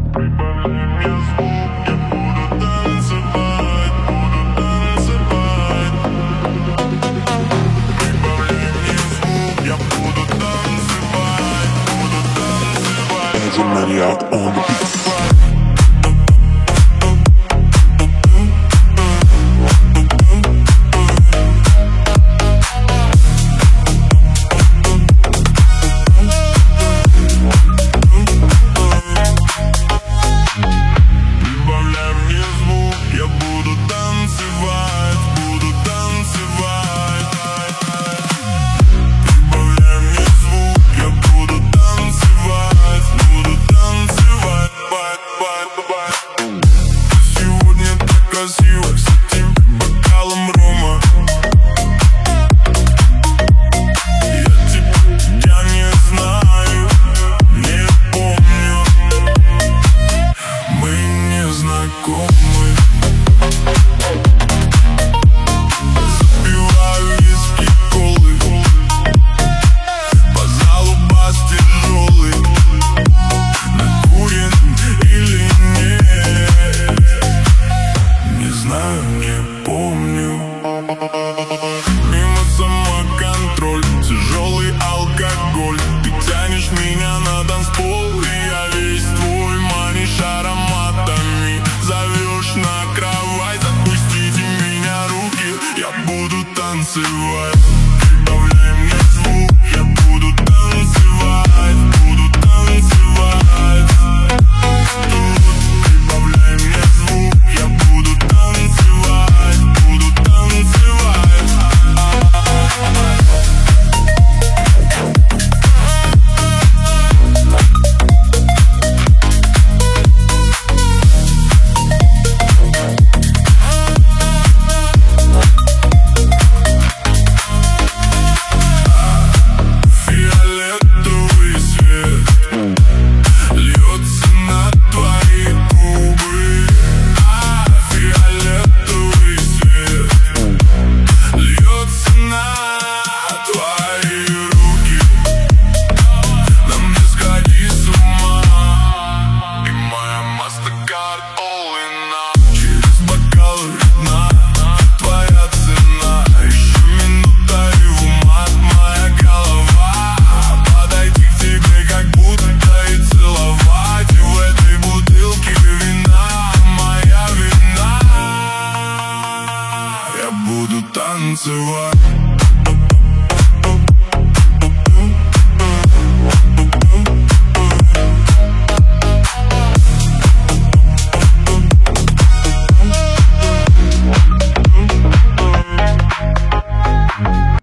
Maniac on the beat. Мимо самоконтроль, тяжелый алкоголь. Ты тянешь меня на танцпол, и я весь твой манишь ароматами. Зовешь на кровать, отпустите меня руки, я буду танцевать. Прибавляй мне звук, я буду танцевать, буду танцевать. Прибавляй мне звук, я буду танцевать, буду танцевать. Буду танцевать.